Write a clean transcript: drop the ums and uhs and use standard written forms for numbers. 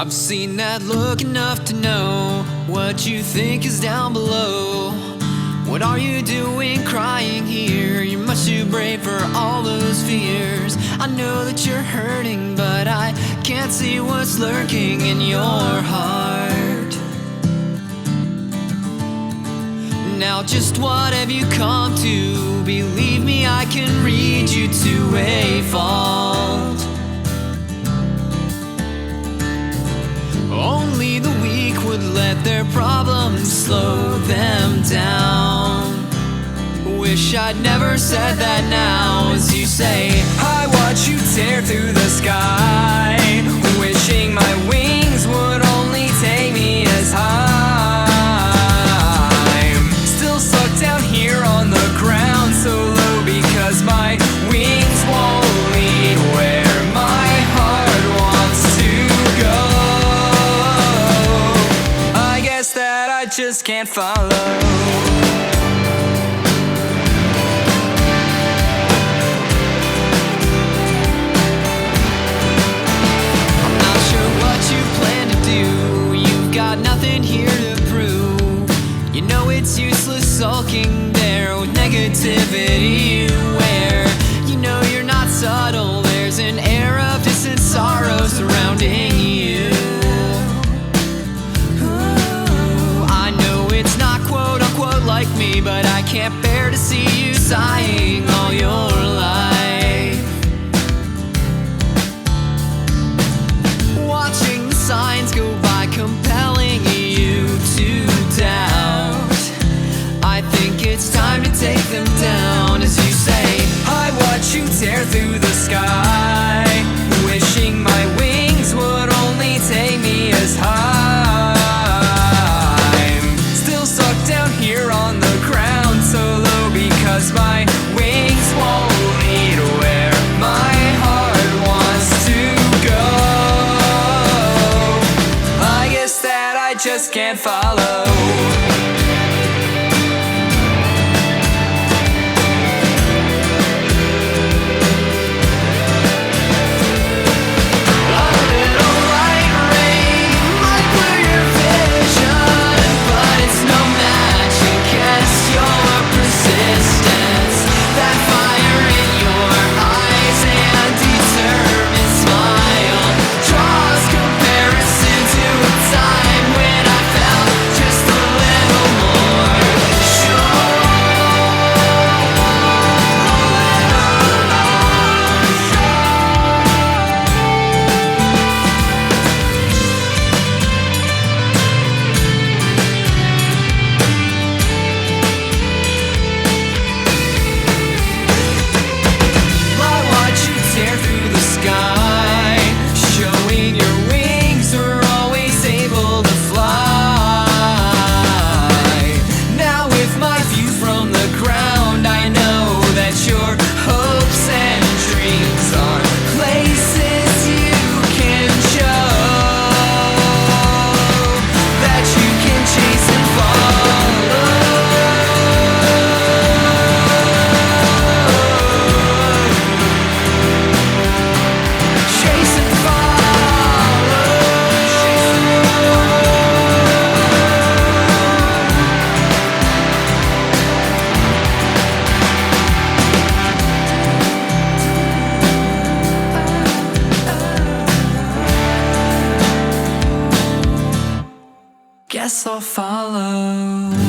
I've seen that look enough to know what you think is down below. What are you doing crying here? You're much too brave for all those fears. I know that you're hurting, but I can't see what's lurking in your heart. Now just what have you come to? Believe me, I can read you to a fault. Only the weak would let their problems slow them down. Wish I'd never said that now. As you say, I watch you tear through the sky, wishing my wings would only take me as high. I'm still stuck down here on the ground, so low because my wings won't lead where my heart wants to go. I guess that I just can't follow. Nothing here to prove. You know it's useless sulking there with negativity you wear. You know you're not subtle. There's an air of distant sorrow surrounding you. Ooh, I know it's not quote unquote like me, but I can't bear to see you sighing all your life. Watching the signs go by, compelling you to doubt. I think it's time to take them down. As you say, I watch you tear through the sky, wishing my wings would only take me as high. I'm still stuck down here on the ground, so low because my wings won't lead where my heart wants to go. I guess that I just can't follow. Guess I'll follow.